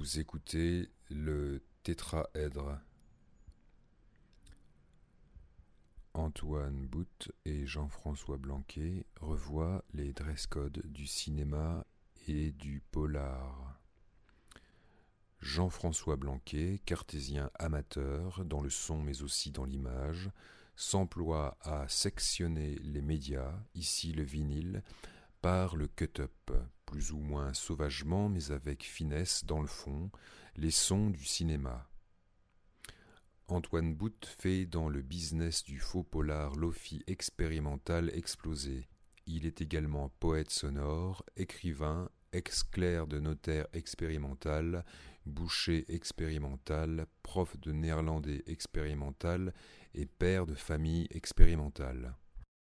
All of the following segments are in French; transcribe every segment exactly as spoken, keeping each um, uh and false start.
Vous écoutez le tétraèdre. Antoine Boute et Jean-François Blanquet revoient les dress-codes du cinéma et du polar. Jean-François Blanquet, cartésien amateur dans le son mais aussi dans l'image, s'emploie à sectionner les médias, ici le vinyle, par le cut-up, plus ou moins sauvagement mais avec finesse dans le fond, les sons du cinéma. Antoine Boute fait dans le business du faux polar lofi expérimental explosé. Il est également poète sonore, écrivain, ex-clerc de notaire expérimental, boucher expérimental, prof de néerlandais expérimental et père de famille expérimental.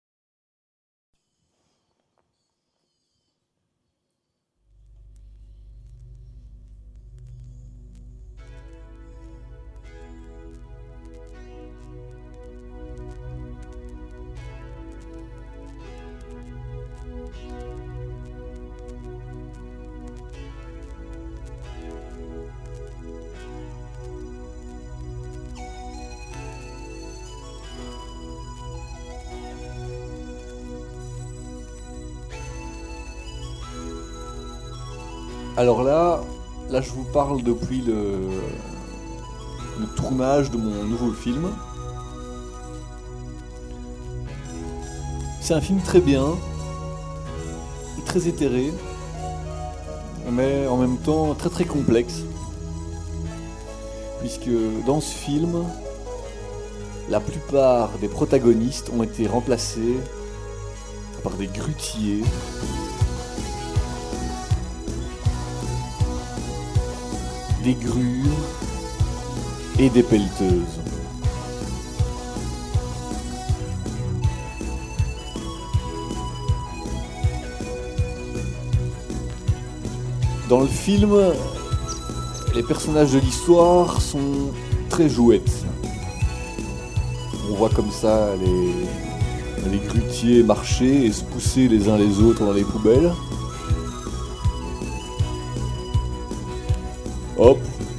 Alors là, là je vous parle depuis le, le tournage de mon nouveau film. C'est un film très bien, très éthéré, mais en même temps très très complexe. Puisque dans ce film, la plupart des protagonistes ont été remplacés par des grutiers, des grues et des pelleteuses. Dans le film, les personnages de l'histoire sont très jouettes. On voit comme ça les, les grutiers marcher et se pousser les uns les autres dans les poubelles. Hop.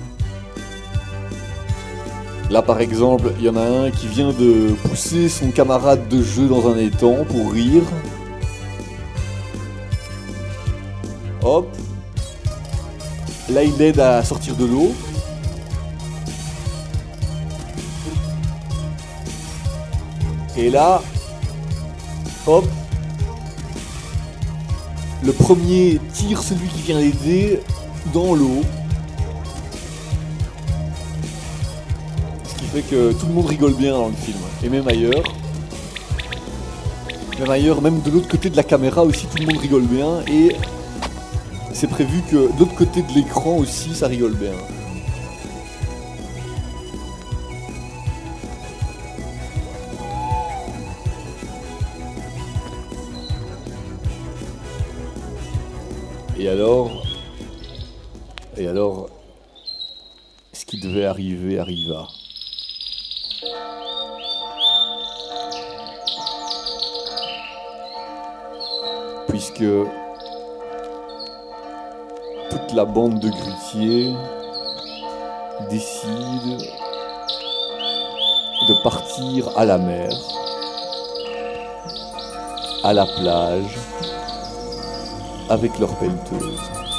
Là par exemple, il y en a un qui vient de pousser son camarade de jeu dans un étang pour rire. Hop. Là il l'aide à sortir de l'eau. Et là, hop. Le premier tire celui qui vient l'aider dans l'eau. Fait que tout le monde rigole bien dans le film, et même ailleurs. Même ailleurs, même de l'autre côté de la caméra aussi, tout le monde rigole bien, et c'est prévu que de l'autre côté de l'écran aussi, ça rigole bien. Et alors, et alors, ce qui devait arriver arriva. Puisque toute la bande de grutiers décide de partir à la mer, à la plage, avec leurs pelleteuses.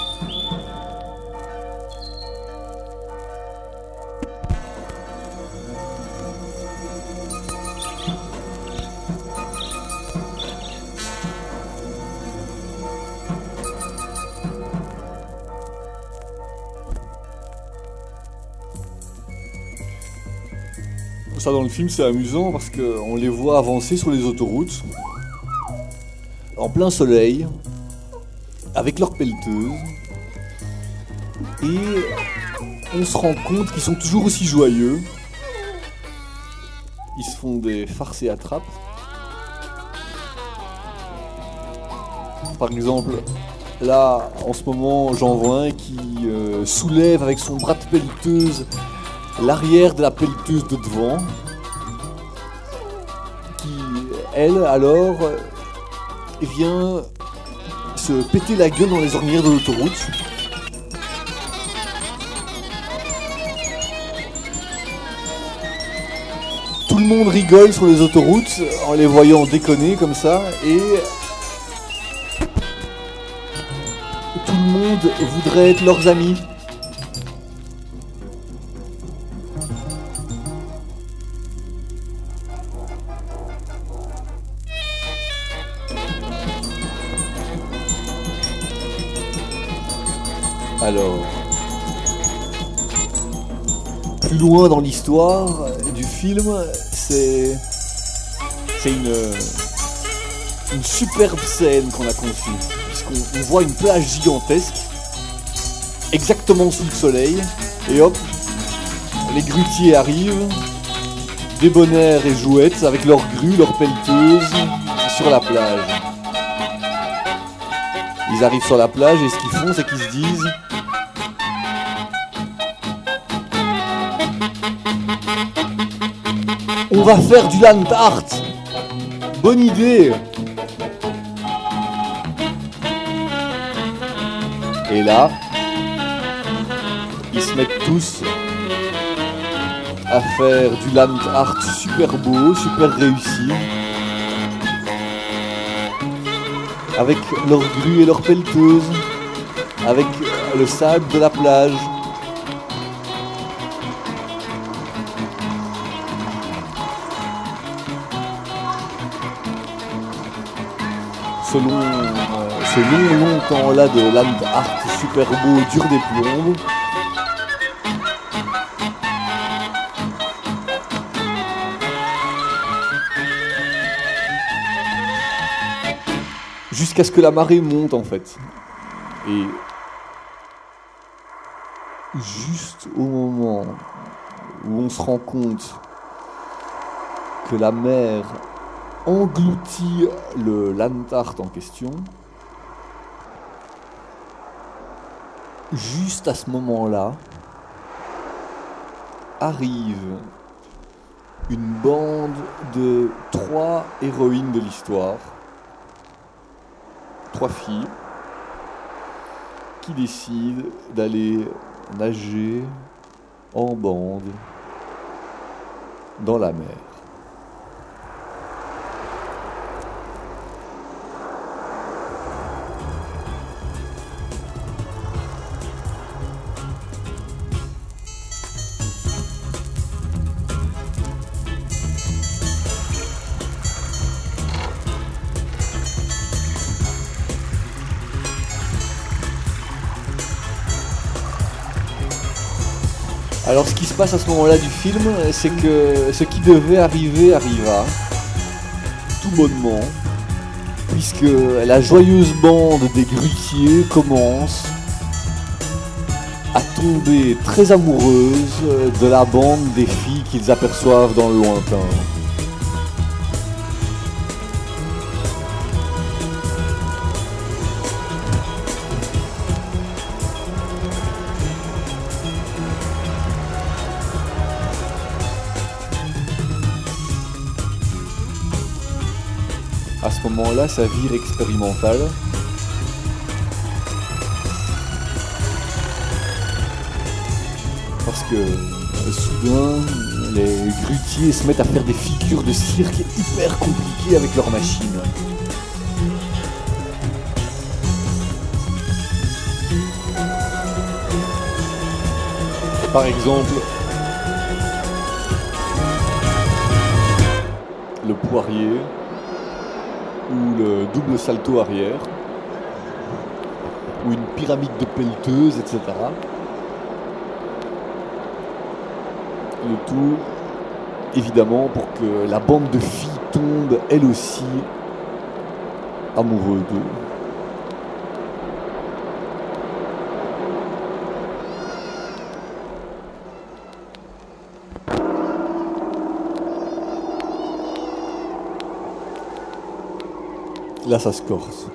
Ça dans le film c'est amusant parce qu'on les voit avancer sur les autoroutes en plein soleil avec leurs pelleteuses et on se rend compte qu'ils sont toujours aussi joyeux. Ils se font des farces et attrapes. Par exemple, là en ce moment j'en vois un qui euh, soulève avec son bras de pelleteuse l'arrière de la pelleteuse de devant, qui, elle, alors, vient se péter la gueule dans les ornières de l'autoroute. le monde rigole sur les autoroutes en les voyant déconner comme ça, et tout le monde voudrait être leurs amis. Alors, plus loin dans l'histoire du film, c'est c'est une, une superbe scène qu'on a conçue, puisqu'on on voit une plage gigantesque, exactement sous le soleil, et hop, les grutiers arrivent, débonnaires et jouettes, avec leurs grues, leurs pelleteuses, sur la plage. Ils arrivent sur la plage et ce qu'ils font, c'est qu'ils se disent: on va faire du land art. Bonne idée. Et là, ils se mettent tous à faire du land art super beau, super réussi, avec leurs grues et leurs pelleteuses, avec le sable de la plage. Selon euh, ce long, long temps-là de land art super beau, dur des plombes, jusqu'à ce que la marée monte en fait. Et juste au moment où on se rend compte que la mer engloutit le land art en question, juste à ce moment-là, arrive une bande de trois héroïnes de l'histoire, trois filles, qui décident d'aller nager en bande dans la mer. Alors ce qui se passe à ce moment-là du film, c'est que ce qui devait arriver arriva, tout bonnement, puisque la joyeuse bande des grutiers commence à tomber très amoureuse de la bande des filles qu'ils aperçoivent dans le lointain. À ce moment-là, ça vire expérimental. Parce que euh, soudain, les grutiers se mettent à faire des figures de cirque hyper compliquées avec leurs machines. Par exemple, le poirier, ou le double salto arrière, ou une pyramide de pelleteuse, et cetera. Le tout, évidemment, pour que la bande de filles tombe, elle aussi, amoureuse d'eux. Là, ça se corse.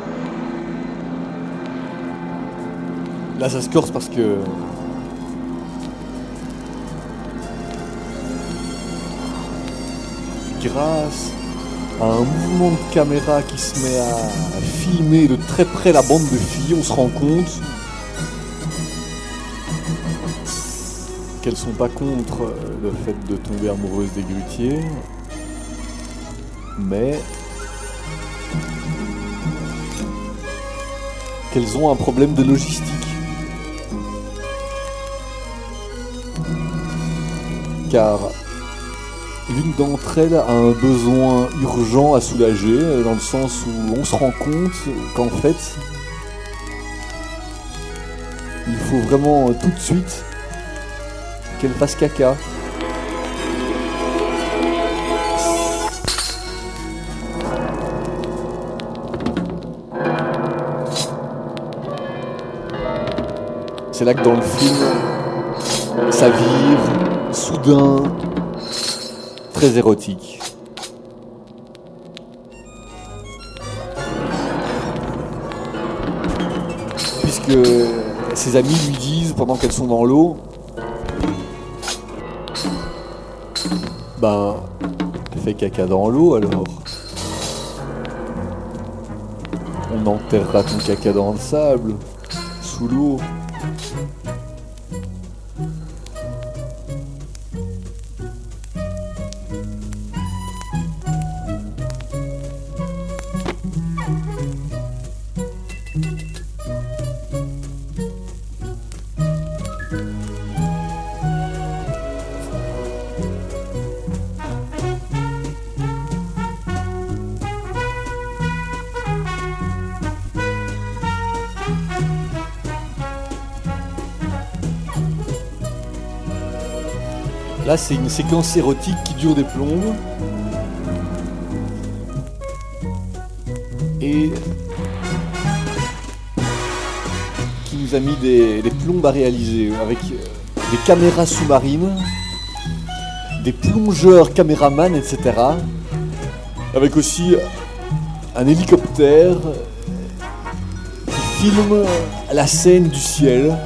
Là, ça se corse parce que grâce à un mouvement de caméra qui se met à filmer de très près la bande de filles, on se rend compte qu'elles sont pas contre le fait de tomber amoureuses des grutiers, mais qu'elles ont un problème de logistique. Car l'une d'entre elles a un besoin urgent à soulager, dans le sens où on se rend compte qu'en fait, il faut vraiment tout de suite qu'elle fasse caca. C'est là que dans le film, ça vire, soudain, très érotique. Puisque ses amis lui disent, pendant qu'elles sont dans l'eau, ben, fais caca dans l'eau alors. On enterrera ton caca dans le sable, sous l'eau. Là, c'est une séquence érotique qui dure des plombes. Et qui nous a mis des, des plombes à réaliser avec des caméras sous-marines, des plongeurs caméramans, et cetera. Avec aussi un hélicoptère qui filme la scène du ciel.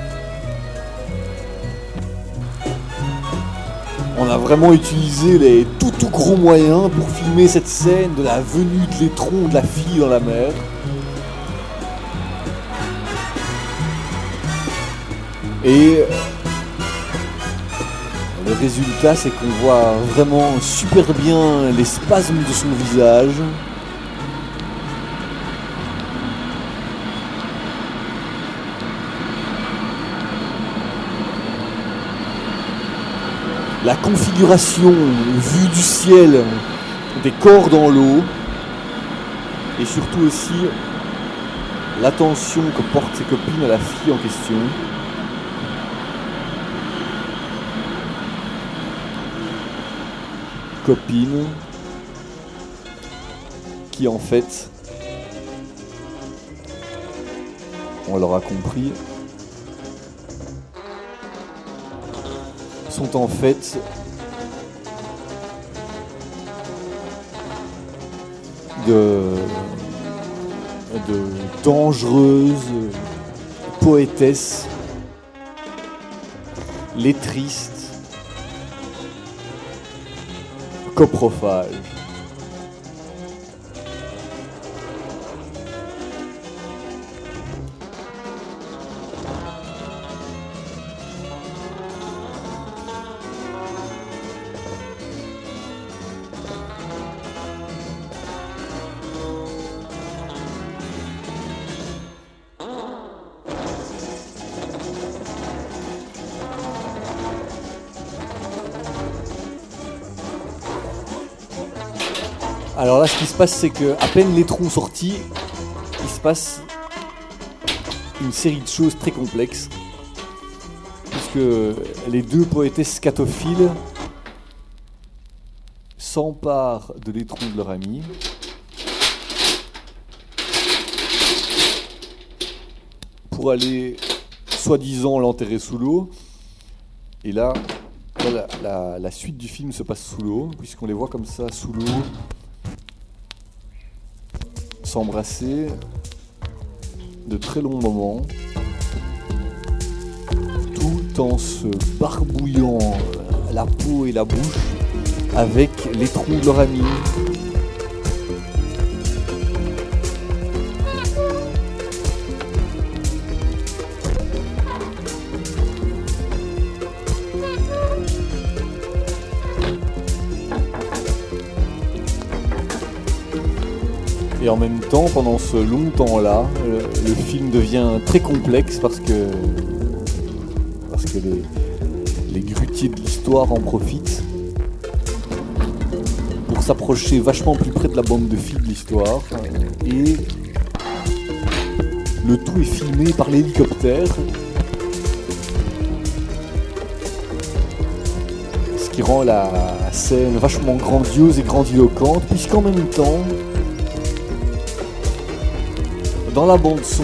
On a vraiment utilisé les tout tout gros moyens pour filmer cette scène de la venue de l'étron de la fille dans la mer. Et le résultat, c'est qu'on voit vraiment super bien les spasmes de son visage. La configuration vue du ciel des corps dans l'eau et surtout aussi l'attention que portent ses copines à la fille en question. Copines qui en fait, on l'aura compris, sont en fait de, de dangereuses poétesses, lettristes, coprophages. Alors là, ce qui se passe, c'est que à peine l'étron sorti, il se passe une série de choses très complexes, puisque les deux poétesses scatophiles s'emparent de l'étron de leur ami pour aller, soi-disant, l'enterrer sous l'eau. Et là, la, la, la suite du film se passe sous l'eau, puisqu'on les voit comme ça, sous l'eau, s'embrasser de très longs moments, tout en se barbouillant la peau et la bouche avec les trous de leur ami. Et en même temps, pendant ce long temps-là, le, le film devient très complexe parce que, parce que les, les grutiers de l'histoire en profitent pour s'approcher vachement plus près de la bande de filles de l'histoire. Et le tout est filmé par l'hélicoptère, ce qui rend la scène vachement grandiose et grandiloquente, puisqu'en même temps, dans la bande son,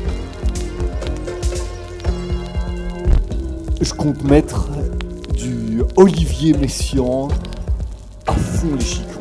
je compte mettre du Olivier Messiaen à fond les chicons.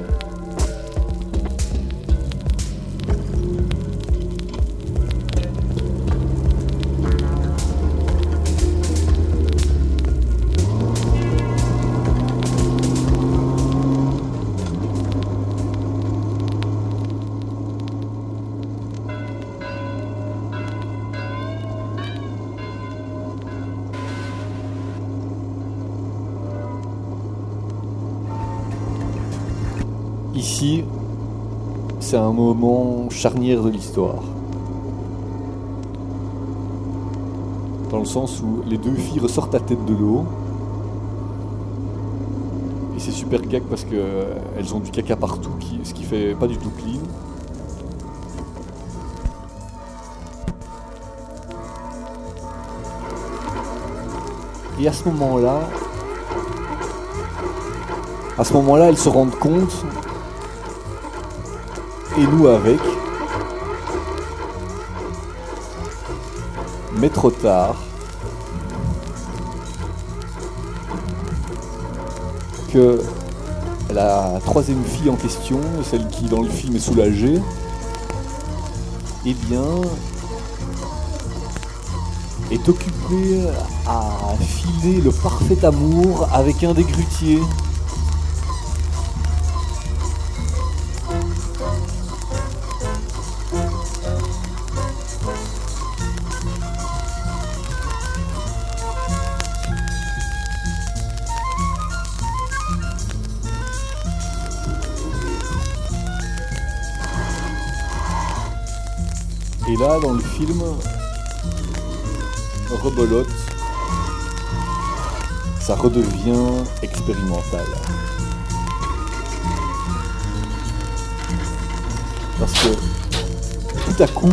Ici, c'est un moment charnière de l'histoire. Dans le sens où les deux filles ressortent à tête de l'eau. Et c'est super gag parce qu'elles ont du caca partout, ce qui fait pas du tout clean. Et à ce moment-là, à ce moment-là, elles se rendent compte, et nous avec, mais trop tard, que la troisième fille en question, celle qui dans le film est soulagée, eh bien, est occupée à filer le parfait amour avec un des grutiers. Et là, dans le film, rebelote, ça redevient expérimental. Parce que tout à coup,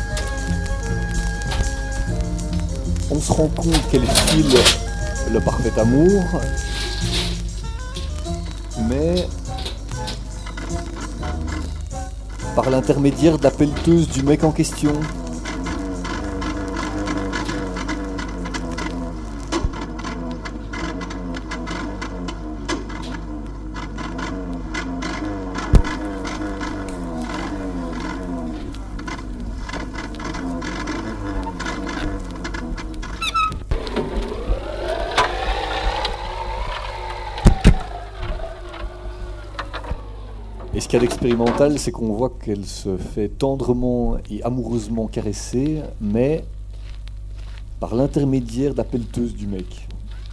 on se rend compte qu'elle file le parfait amour, mais par l'intermédiaire de la pelleteuse du mec en question. Et ce qu'il y a d'expérimental, c'est qu'on voit qu'elle se fait tendrement et amoureusement caresser, mais par l'intermédiaire de la pelleteuse du mec.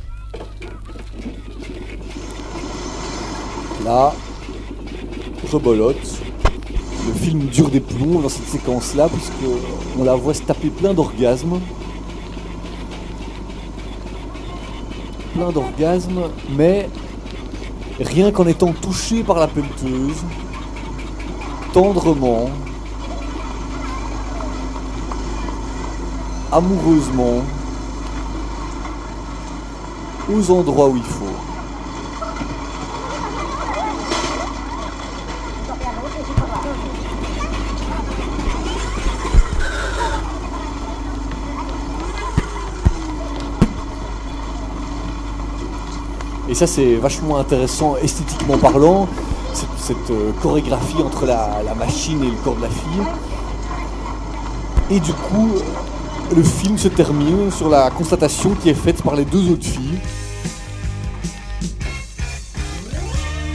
Là, rebolote. Le film dure des plombs dans cette séquence-là, puisqu'on la voit se taper plein d'orgasmes. Plein d'orgasmes, mais rien qu'en étant touché par la pelleteuse, tendrement, amoureusement, aux endroits où il faut. Et ça, c'est vachement intéressant, esthétiquement parlant, cette, cette euh, chorégraphie entre la, la machine et le corps de la fille. Et du coup, le film se termine sur la constatation qui est faite par les deux autres filles.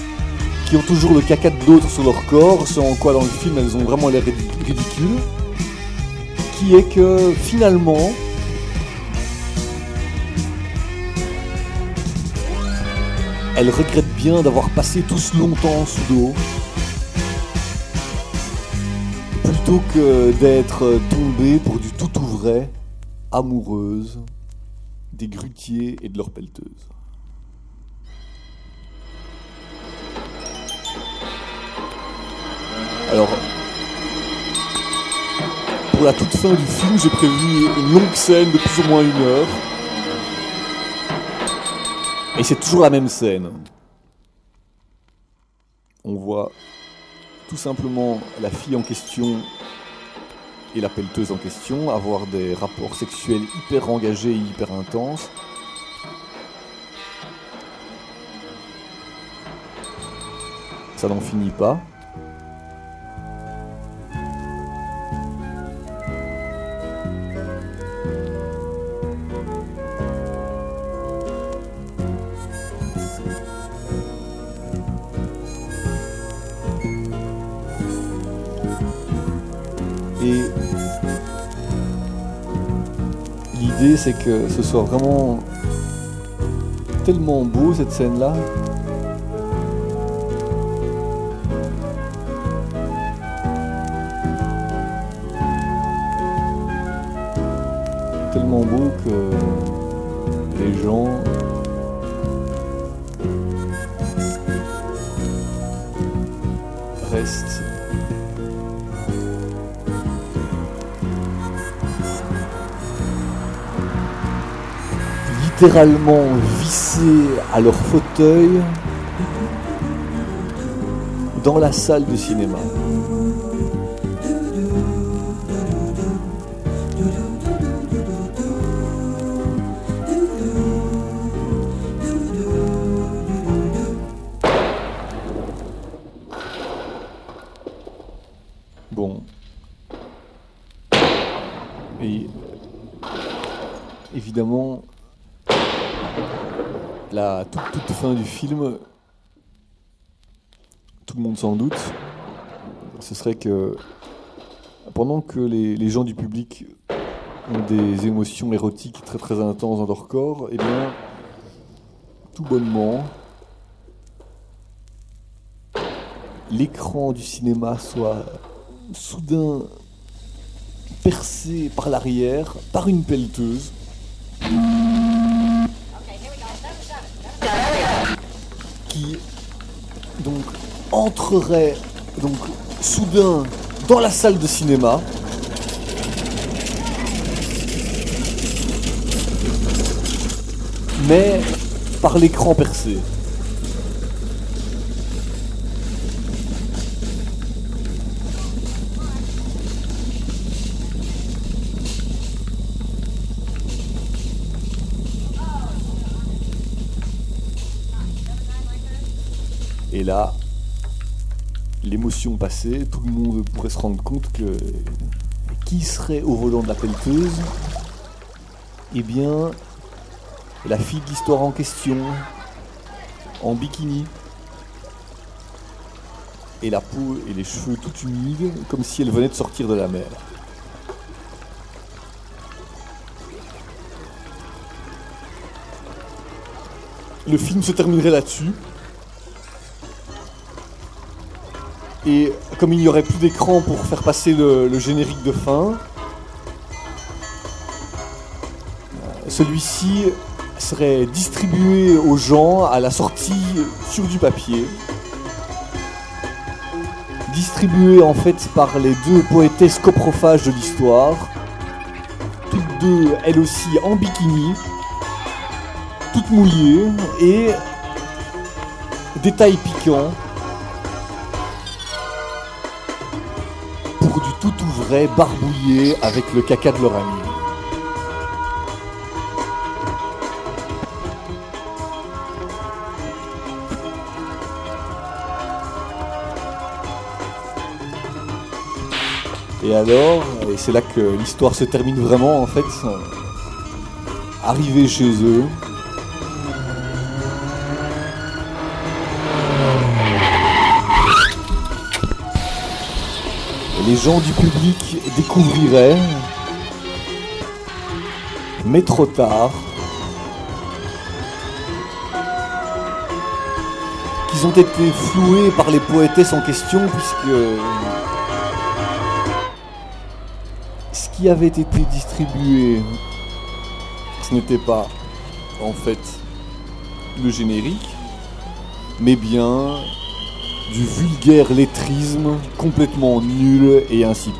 qui ont toujours le caca de l'autre sur leur corps, ce en quoi dans le film elles ont vraiment l'air ridicules, qui est que finalement, elles regrettent bien d'avoir passé tout ce longtemps sous l'eau, plutôt que d'être tombées pour du tout ou vrai, amoureuses des grutiers et de leurs pelleteuses. Alors, pour la toute fin du film, j'ai prévu une longue scène de plus ou moins une heure. Et c'est toujours la même scène. On voit tout simplement la fille en question et la pelleteuse en question avoir des rapports sexuels hyper engagés et hyper intenses. Ça n'en finit pas. Et l'idée, c'est que ce soit vraiment tellement beau, cette scène-là. Tellement beau que les gens restent littéralement vissés à leur fauteuil dans la salle de cinéma. Bon. Et évidemment, la toute, toute fin du film, tout le monde s'en doute, ce serait que pendant que les, les gens du public ont des émotions érotiques très très intenses dans leur corps, eh bien, tout bonnement, l'écran du cinéma soit soudain percé par l'arrière par une pelleteuse qui donc entrerait donc soudain dans la salle de cinéma, mais par l'écran percé. Et là, l'émotion passée, tout le monde pourrait se rendre compte que qui serait au volant de la pelleteuse ? Eh bien, la fille de l'histoire en question, en bikini, et la peau et les cheveux tout humides, comme si elle venait de sortir de la mer. Le film se terminerait là-dessus. Et comme il n'y aurait plus d'écran pour faire passer le, le générique de fin, celui-ci serait distribué aux gens à la sortie sur du papier. Distribué en fait par les deux poétesses coprophages de l'histoire, toutes deux elles aussi en bikini, toutes mouillées, et détail piquant, pour du tout ou vrai barbouillé avec le caca de leur ami. Et alors, et c'est là que l'histoire se termine vraiment en fait, arrivés chez eux, les gens du public découvriraient, mais trop tard, qu'ils ont été floués par les poétesses en question, puisque ce qui avait été distribué, ce n'était pas en fait le générique, mais bien du vulgaire lettrisme complètement nul et insipide.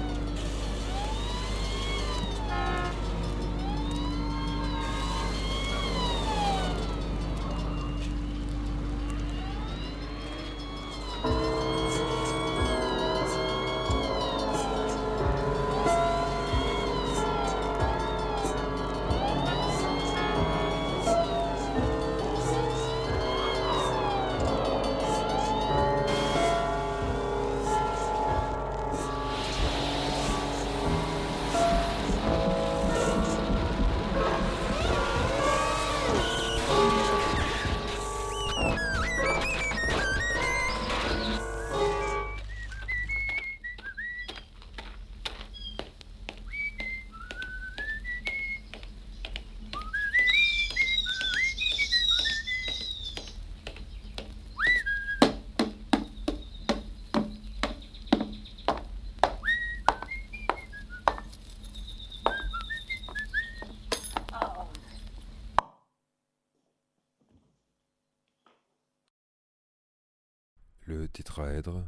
Le tétraèdre,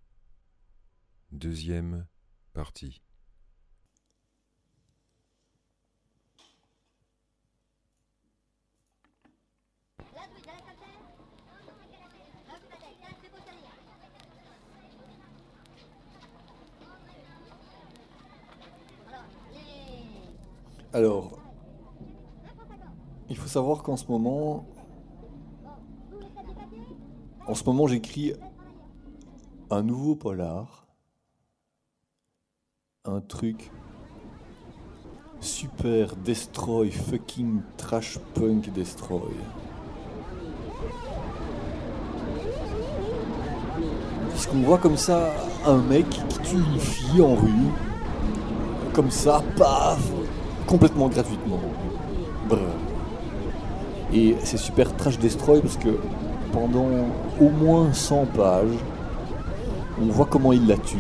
deuxième partie. Alors, il faut savoir qu'en ce moment, en ce moment, j'écris un nouveau polar, un truc super destroy, fucking trash punk destroy. Puisqu'on voit comme ça un mec qui tue une fille en rue, comme ça, paf, complètement gratuitement. Brr. Et c'est super trash destroy parce que pendant au moins cent pages, on voit comment il la tue.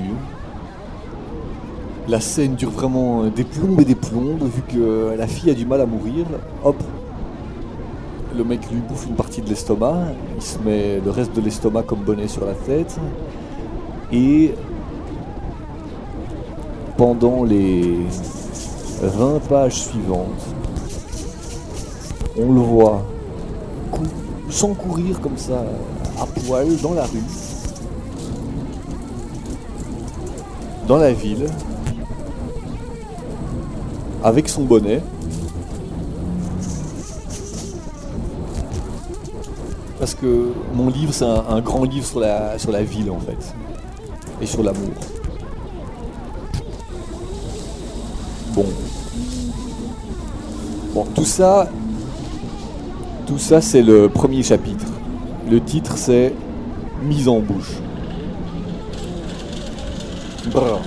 La scène dure vraiment des plombes et des plombes, vu que la fille a du mal à mourir. Hop, le mec lui bouffe une partie de l'estomac, il se met le reste de l'estomac comme bonnet sur la tête. Et pendant les vingt pages suivantes, on le voit cou- sans courir comme ça, à poil, dans la rue, dans la ville, avec son bonnet. Parce que mon livre, c'est un, un grand livre sur la, sur la ville, en fait, et sur l'amour. Bon. Bon, tout ça, tout ça, c'est le premier chapitre. Le titre, c'est « Mise en bouche ». Brr.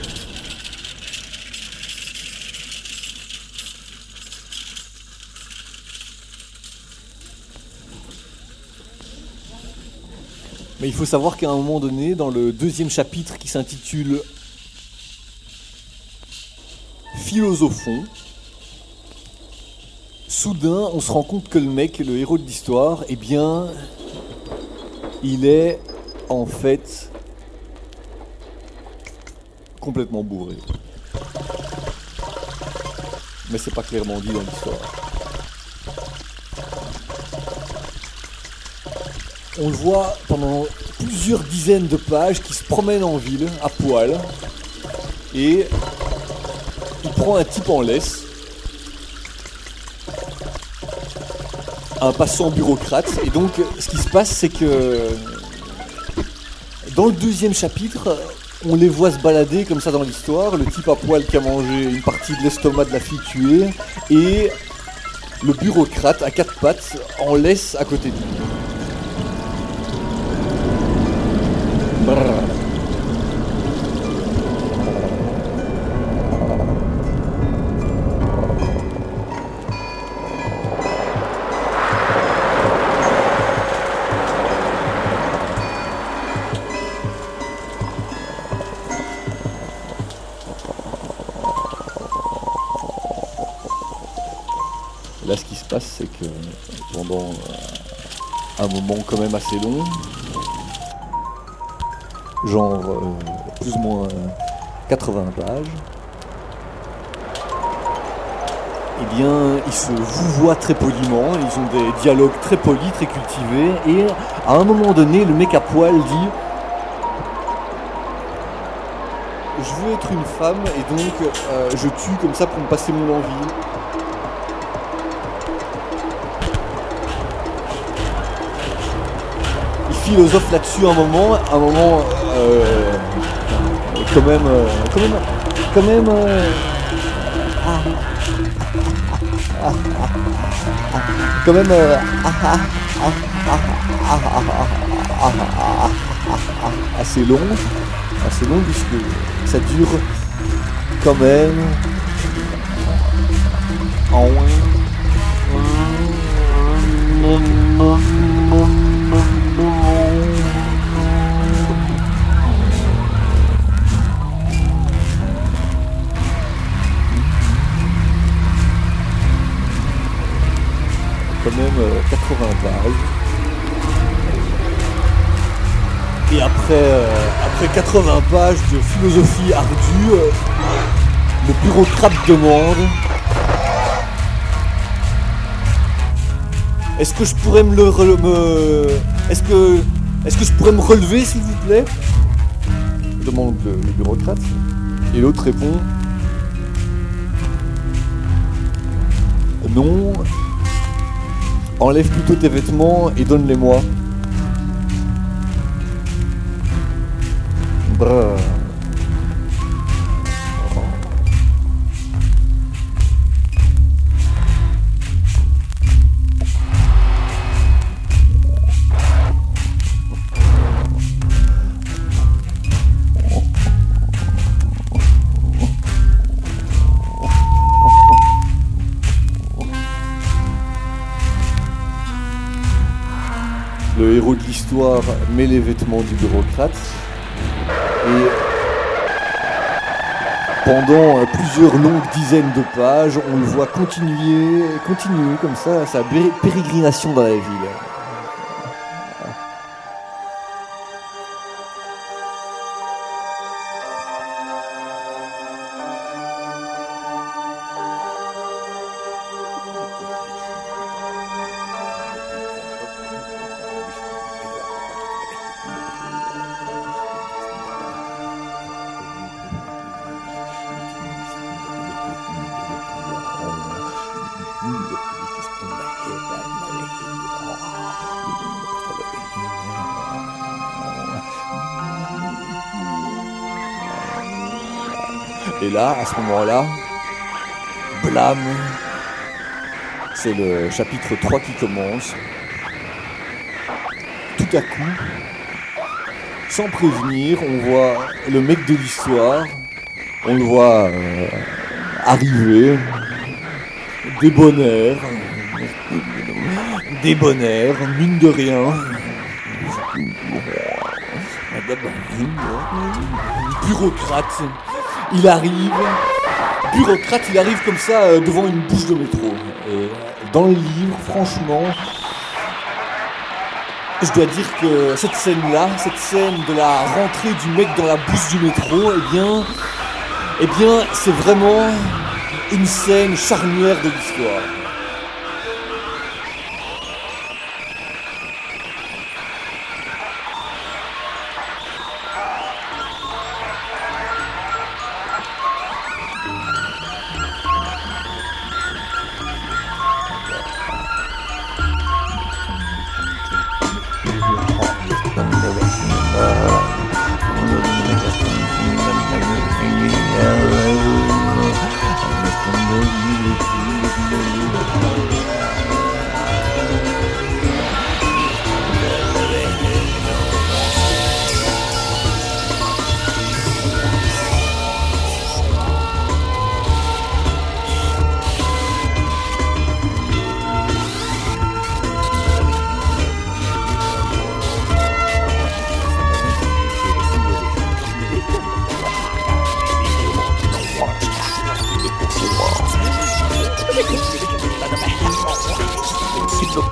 Mais il faut savoir qu'à un moment donné, dans le deuxième chapitre qui s'intitule « Philosophons », soudain, on se rend compte que le mec, le héros de l'histoire, eh bien, il est en fait complètement bourré. Mais c'est pas clairement dit dans l'histoire. On le voit pendant plusieurs dizaines de pages qui se promène en ville à poil et il prend un type en laisse, un passant bureaucrate. Et donc ce qui se passe, c'est que dans le deuxième chapitre, on les voit se balader comme ça dans l'histoire, le type à poil qui a mangé une partie de l'estomac de la fille tuée et le bureaucrate à quatre pattes en laisse à côté de lui. là, ce qui se passe, c'est que pendant un moment quand même assez long, genre euh, plus ou moins quatre-vingts pages, eh bien, ils se vouvoient très poliment, ils ont des dialogues très polis, très cultivés, et à un moment donné, le mec à poil dit « Je veux être une femme, et donc euh, je tue comme ça pour me passer mon envie. » Il philosophe là-dessus un moment, un moment euh, quand même, euh, quand même, quand même... Euh, ah, ah, ah, ah, quand même euh, ah, ah, ah, ah, ah, ah, ah, ah, ah, assez long, assez long puisque ça dure quand même en quand même euh, quatre-vingts pages. Et après, euh, après quatre-vingts pages de philosophie ardue, euh, le bureaucrate demande: Est-ce que je pourrais me le re- me est-ce que est-ce que je pourrais me relever s'il vous plaît? Demande le, le bureaucrate. Et l'autre répond: Non. Enlève plutôt tes vêtements et donne-les-moi. Brrr. Le héros de l'histoire met les vêtements du bureaucrate et pendant plusieurs longues dizaines de pages, on le voit continuer, continuer comme ça sa pérégrination dans la ville. Et là, à ce moment-là, blam, c'est le chapitre trois qui commence. Tout à coup, sans prévenir, on voit le mec de l'histoire, on le voit euh, arriver, débonnaire, débonnaire, mine de rien. Bureaucrate. Il arrive, bureaucrate, il arrive comme ça euh, devant une bouche de métro. Et dans le livre, franchement, je dois dire que cette scène-là, cette scène de la rentrée du mec dans la bouche du métro, eh bien, eh bien, c'est vraiment une scène charnière de l'histoire.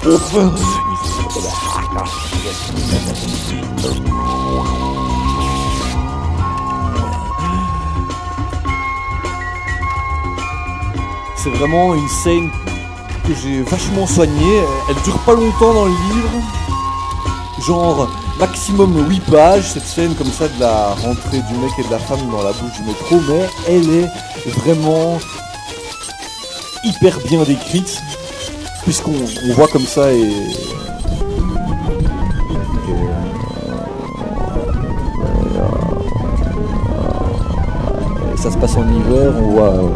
C'est vraiment une scène que j'ai vachement soignée. Elle dure pas longtemps dans le livre. Genre maximum huit pages, cette scène comme ça de la rentrée du mec et de la femme dans la bouche du métro, mais elle est vraiment hyper bien décrite, puisqu'on on voit comme ça et... et ça se passe en hiver, on voit... Euh,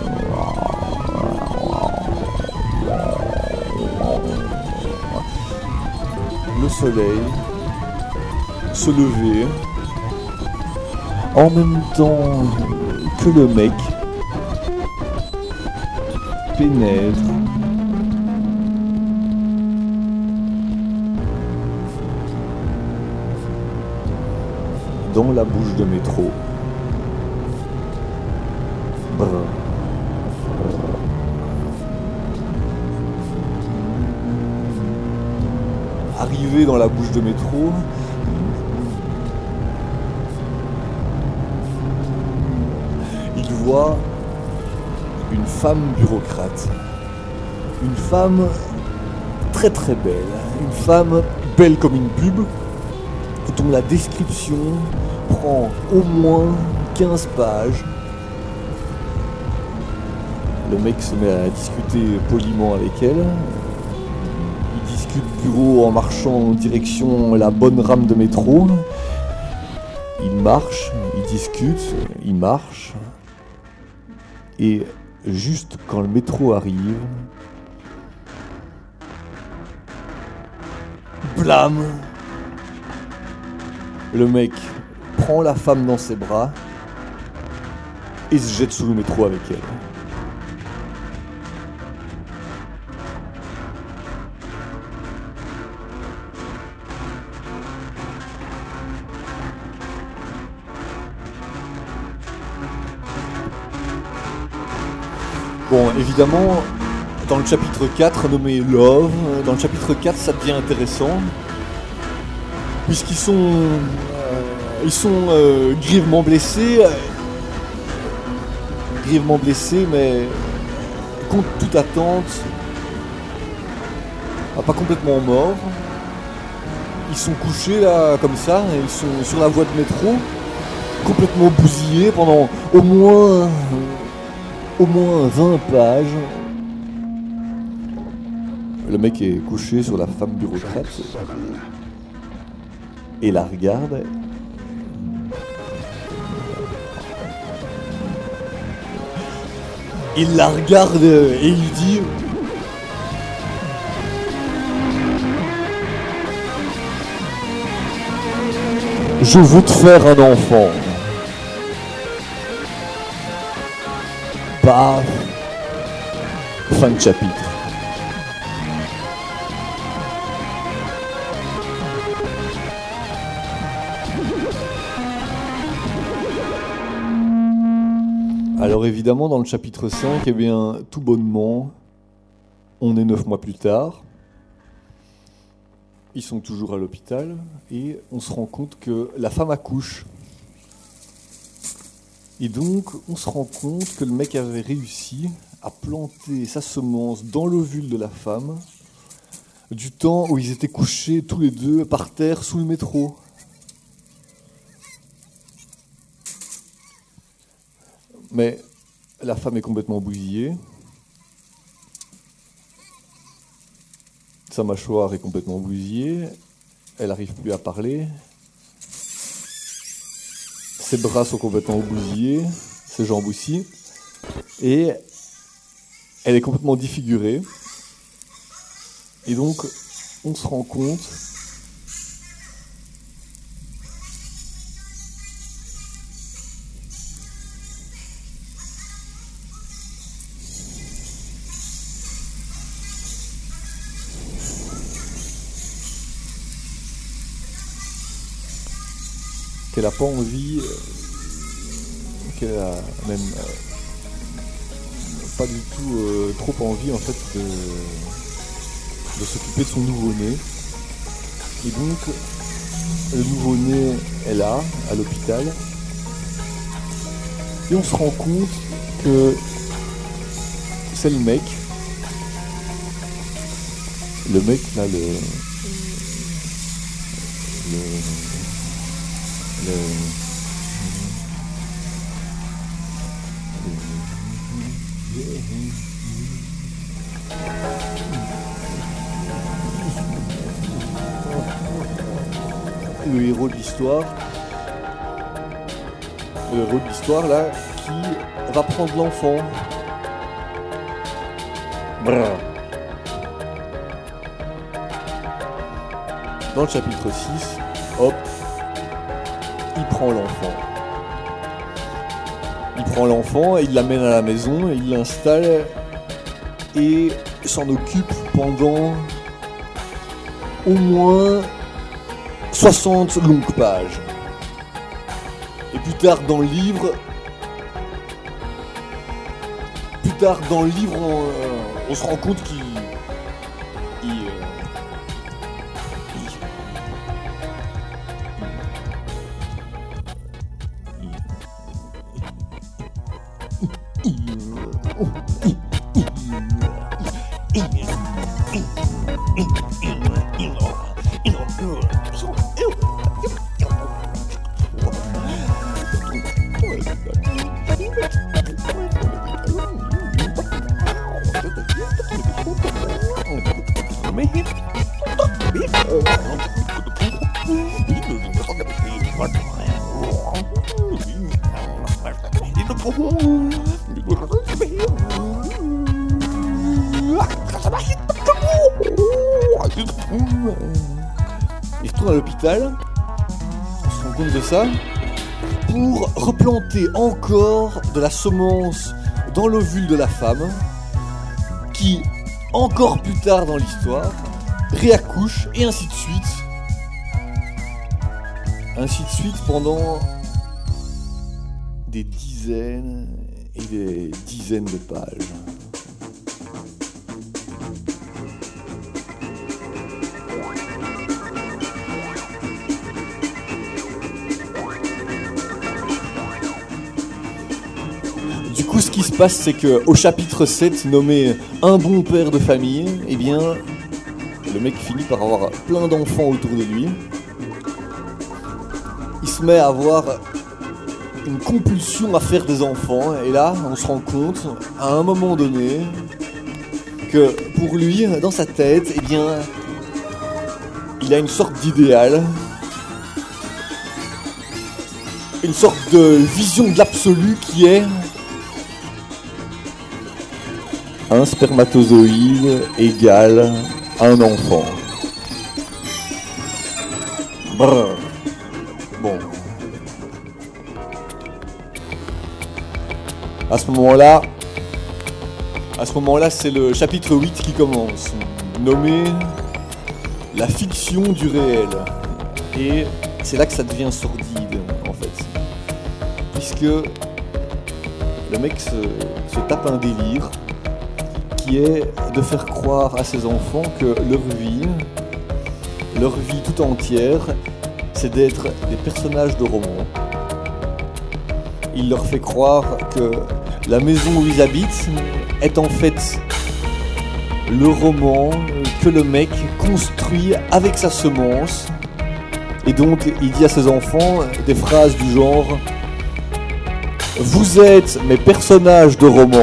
le soleil se lever en même temps que le mec pénètre dans la bouche de métro. Brr. Arrivé dans la bouche de métro, il voit une femme bureaucrate, une femme très très belle, une femme belle comme une pub, dont la description prend au moins quinze pages. Le mec se met à discuter poliment avec elle. Bureau en marchant en direction la bonne rame de métro. Il marche, il discute, il marche. Et juste quand le métro arrive, blam! Le mec prend la femme dans ses bras et se jette sous le métro avec elle. Bon, évidemment, dans le chapitre quatre, nommé Love, dans le chapitre quatre, ça devient intéressant, puisqu'ils sont, euh, ils sont euh, grièvement blessés, euh, grièvement blessés, mais contre toute attente, pas complètement morts. Ils sont couchés là, comme ça, et ils sont sur la voie de métro, complètement bousillés pendant au moins... au moins vingt pages. Le mec est couché sur la femme bureaucrate et la regarde. Il la regarde et il dit: je veux te faire un enfant. Paf. Fin de chapitre. Alors évidemment, dans le chapitre cinq, eh bien, tout bonnement, on est neuf mois plus tard. Ils sont toujours à l'hôpital et on se rend compte que la femme accouche. Et donc, on se rend compte que le mec avait réussi à planter sa semence dans l'ovule de la femme du temps où ils étaient couchés tous les deux par terre sous le métro. Mais la femme est complètement bousillée. Sa mâchoire est complètement bousillée. Elle n'arrive plus à parler. Ses bras sont complètement bousillés, ses jambes aussi, et elle est complètement défigurée. Et donc, on se rend compte qu'elle n'a pas envie, euh, qu'elle a même euh, pas du tout euh, trop envie en fait de, de s'occuper de son nouveau-né. Et donc, le nouveau-né est là, à l'hôpital. Et on se rend compte que c'est le mec. Le mec, là, le... Le... Le... le héros de l'histoire, le héros de l'histoire là, qui va prendre l'enfant. Brrr. Dans le chapitre six, hop, il prend l'enfant. Il prend l'enfant et il l'amène à la maison, et il l'installe et s'en occupe pendant au moins soixante longues pages. Et plus tard dans le livre, plus tard dans le livre, on, euh, on se rend compte qu'il il, euh, il, il, il, il retourne à l'hôpital, on se rend compte de ça, pour replanter encore de la semence dans l'ovule de la femme, qui, encore plus tard dans l'histoire, réaccouche, et ainsi de suite. Ainsi de suite pendant des dizaines et des dizaines de pages. Du coup, ce qui se passe, c'est qu'au chapitre sept, nommé « Un bon père de famille », eh bien, le mec finit par avoir plein d'enfants autour de lui. Il se met à avoir une compulsion à faire des enfants, et là, on se rend compte, à un moment donné, que pour lui, dans sa tête, eh bien, il a une sorte d'idéal, une sorte de vision de l'absolu qui est un spermatozoïde égale un enfant. Brrr. Bon. À ce moment-là, à ce moment-là, c'est le chapitre huit qui commence, nommé « La fiction du réel ». Et c'est là que ça devient sordide, en fait. Puisque le mec se, se tape un délire qui est de faire croire à ses enfants que leur vie, leur vie tout entière, c'est d'être des personnages de romans. Il leur fait croire que la maison où ils habitent est en fait le roman que le mec construit avec sa semence. Et donc il dit à ses enfants des phrases du genre « Vous êtes mes personnages de roman »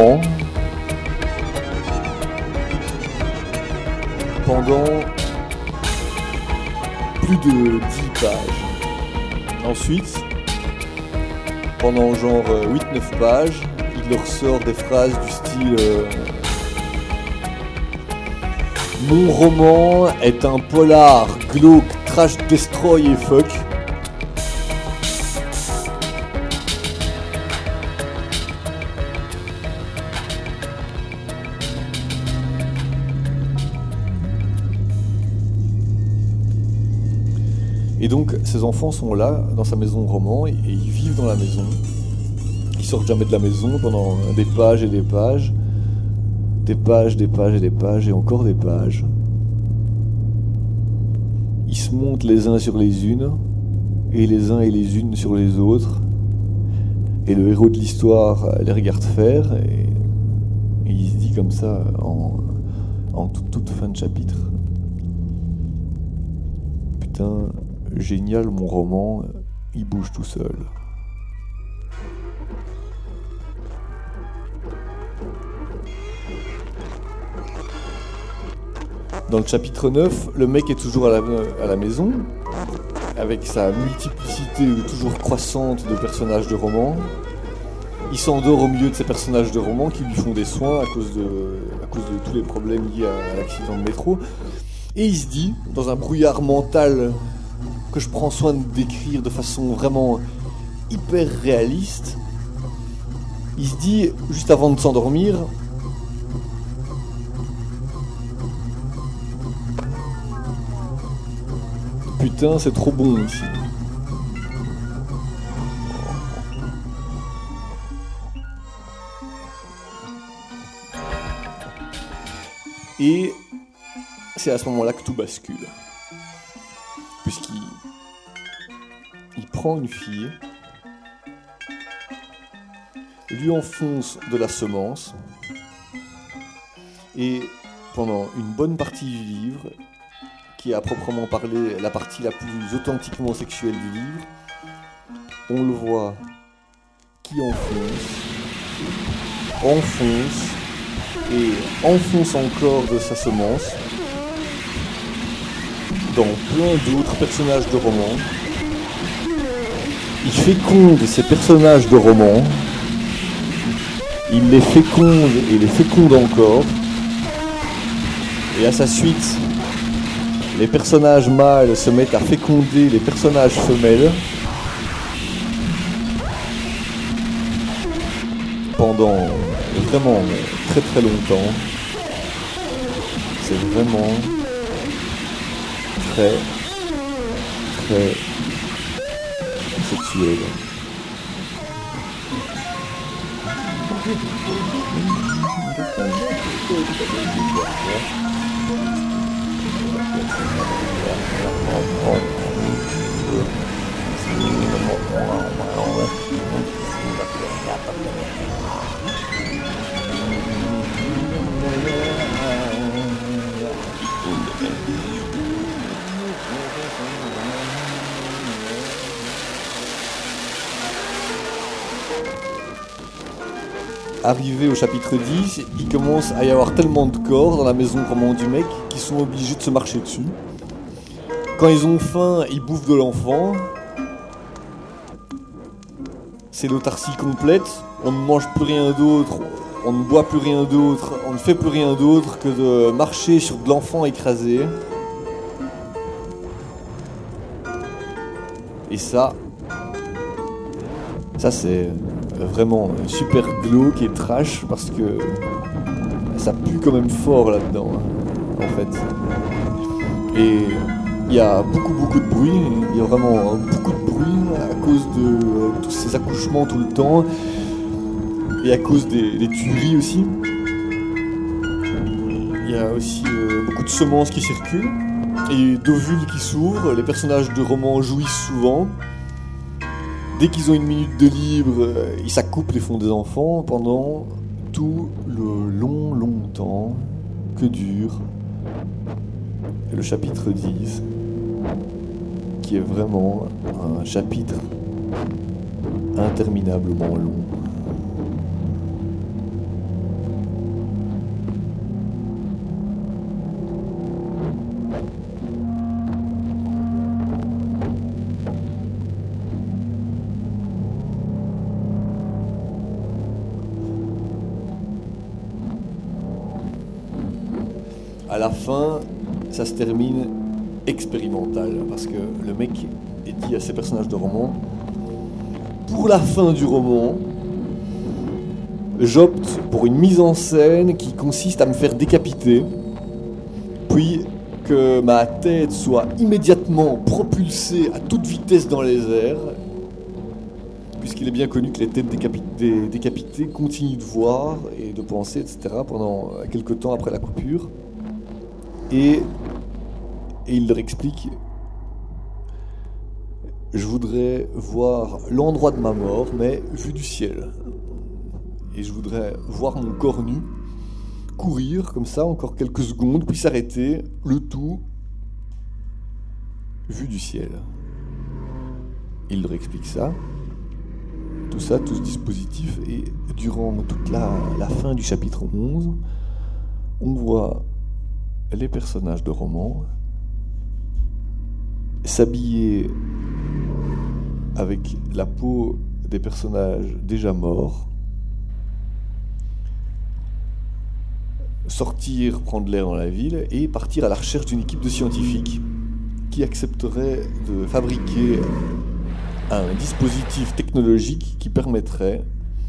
pendant plus de dix pages. Ensuite, pendant genre huit neuf pages, il leur sort des phrases du style euh, « Mon roman est un polar glauque, trash, destroy et fuck ». Et donc, ses enfants sont là, dans sa maison roman, et, et ils vivent dans la maison. Ils sortent jamais de la maison pendant des pages et des pages. Des pages, des pages et des pages, et encore des pages. ils se montent les uns sur les unes, et les uns et les unes sur les autres. Et le héros de l'histoire les regarde faire, et, et il se dit comme ça, en, en toute, toute fin de chapitre: putain, génial, mon roman, il bouge tout seul. Dans le chapitre neuf, le mec est toujours à la, à la maison, avec sa multiplicité toujours croissante de personnages de romans. Il s'endort au milieu de ces personnages de romans qui lui font des soins à cause de, à cause de tous les problèmes liés à l'accident de métro. Et il se dit, dans un brouillard mental que je prends soin de décrire de façon vraiment hyper réaliste, il se dit, juste avant de s'endormir: putain, c'est trop bon ici. Et c'est à ce moment-là que tout bascule. Puisqu'il il prend une fille, lui enfonce de la semence, et pendant une bonne partie du livre, qui est à proprement parler la partie la plus authentiquement sexuelle du livre, on le voit qui enfonce, enfonce, et enfonce encore de sa semence dans plein d'autres personnages de romans. Il féconde ces personnages de romans, il les féconde et les féconde encore, et à sa suite, les personnages mâles se mettent à féconder les personnages femelles pendant vraiment très très longtemps. C'est vraiment très très sexuel. Arrivé au chapitre dix, il commence à y avoir tellement de corps dans la maison roman du mec qu'ils sont obligés de se marcher dessus. Quand ils ont faim, ils bouffent de l'enfant. C'est l'autarcie complète, on ne mange plus rien d'autre, on ne boit plus rien d'autre, on ne fait plus rien d'autre que de marcher sur de l'enfant écrasé. Et ça, ça c'est vraiment super glauque et trash parce que ça pue quand même fort là-dedans, hein, en fait. Et il y a beaucoup beaucoup de bruit, il y a vraiment beaucoup de bruit à cause de euh, tous ces accouchements tout le temps et à cause des, des tueries aussi. Il y a aussi euh, beaucoup de semences qui circulent et d'ovules qui s'ouvrent. Les personnages de romans jouissent souvent. Dès qu'ils ont une minute de libre, ils s'accouplent et font des enfants pendant tout le long, long temps que dure le chapitre dix, qui est vraiment un chapitre interminablement long. À la fin, ça se termine expérimental, parce que le mec dit à ses personnages de roman: pour la fin du roman, j'opte pour une mise en scène qui consiste à me faire décapiter, puis que ma tête soit immédiatement propulsée à toute vitesse dans les airs, puisqu'il est bien connu que les têtes décapitées, décapitées continuent de voir et de penser, et cetera, pendant quelques temps après la coupure. Et, et il leur explique je voudrais voir l'endroit de ma mort, mais vu du ciel. Et je voudrais voir mon corps nu courir comme ça encore quelques secondes, puis s'arrêter, le tout vu du ciel. Il leur explique ça, tout ça, tout ce dispositif, et durant toute la, la fin du chapitre onze, on voit les personnages de roman s'habiller avec la peau des personnages déjà morts, sortir, prendre l'air dans la ville et partir à la recherche d'une équipe de scientifiques qui accepterait de fabriquer un dispositif technologique qui permettrait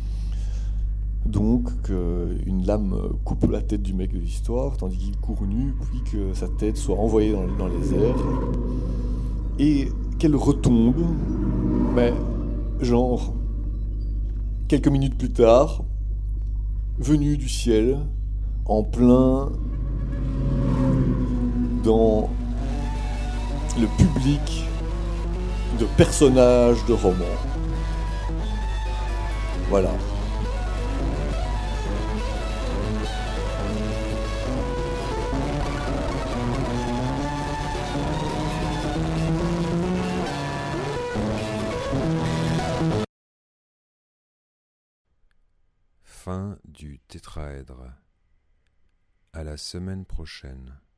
donc qu'une lame coupe la tête du mec de l'histoire tandis qu'il court nu, puis que sa tête soit envoyée dans, dans les airs et qu'elle retombe, mais genre quelques minutes plus tard, venue du ciel, en plein dans le public de personnages de romans. Voilà. Fin du tétraèdre. À la semaine prochaine.